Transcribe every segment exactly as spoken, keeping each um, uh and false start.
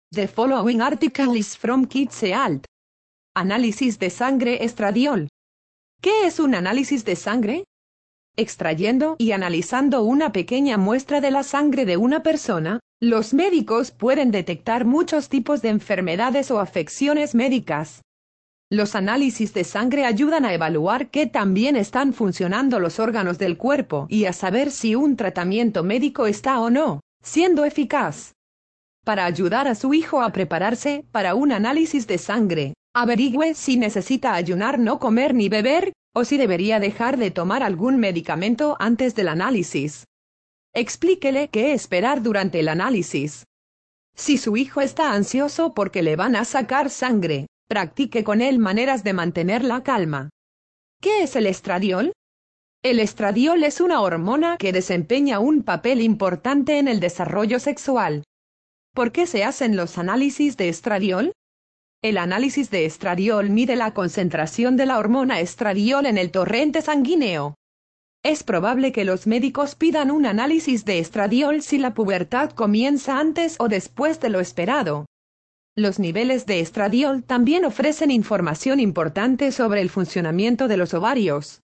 The following article is from KidsEalt. Análisis de sangre estradiol. ¿Qué es un análisis de sangre? Extrayendo y analizando una pequeña muestra de la sangre de una persona, los médicos pueden detectar muchos tipos de enfermedades o afecciones médicas. Los análisis de sangre ayudan a evaluar qué tan bien están funcionando los órganos del cuerpo y a saber si un tratamiento médico está o no siendo eficaz. Para ayudar a su hijo a prepararse para un análisis de sangre, averigüe si necesita ayunar, no comer ni beber, o si debería dejar de tomar algún medicamento antes del análisis. Explíquele qué esperar durante el análisis. Si su hijo está ansioso porque le van a sacar sangre, practique con él maneras de mantener la calma. ¿Qué es el estradiol? El estradiol es una hormona que desempeña un papel importante en el desarrollo sexual. ¿Por qué se hacen los análisis de estradiol? El análisis de estradiol mide la concentración de la hormona estradiol en el torrente sanguíneo. Es probable que los médicos pidan un análisis de estradiol si la pubertad comienza antes o después de lo esperado. Los niveles de estradiol también ofrecen información importante sobre el funcionamiento de los ovarios.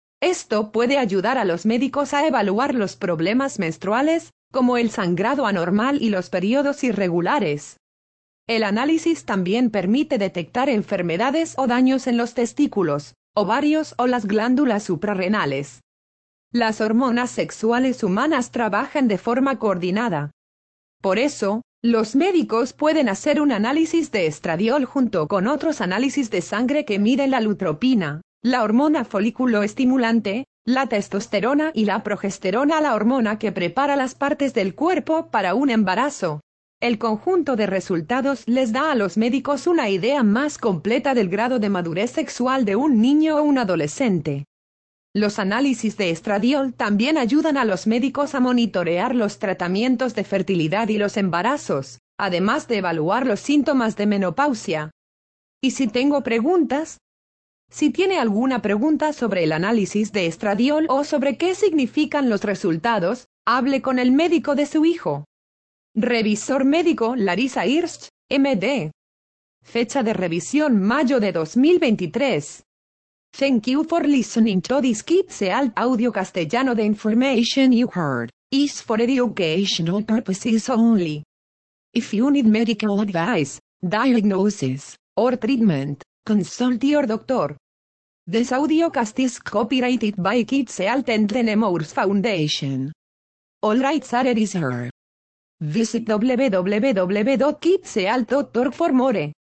Esto puede ayudar a los médicos a evaluar los problemas menstruales, como el sangrado anormal y los periodos irregulares. El análisis también permite detectar enfermedades o daños en los testículos, ovarios o las glándulas suprarrenales. Las hormonas sexuales humanas trabajan de forma coordinada. Por eso, los médicos pueden hacer un análisis de estradiol junto con otros análisis de sangre que miden la lutropina, la hormona folículo estimulante, la testosterona y la progesterona, la hormona que prepara las partes del cuerpo para un embarazo. El conjunto de resultados les da a los médicos una idea más completa del grado de madurez sexual de un niño o un adolescente. Los análisis de estradiol también ayudan a los médicos a monitorear los tratamientos de fertilidad y los embarazos, además de evaluar los síntomas de menopausia. ¿Y si tengo preguntas? Si tiene alguna pregunta sobre el análisis de estradiol o sobre qué significan los resultados, hable con el médico de su hijo. Revisor médico Larissa Hirsch, M D. Fecha de revisión mayo de dos mil veintitrés. Thank you for listening to this KidsEalt audio castellano. The information you heard is for educational purposes only. If you need medical advice, diagnosis, or treatment, consult your doctor. This audiocast is copyrighted by KidsEalt and the Nemours Foundation. All rights are reserved. Visit w w w dot kidsealt dot org for more.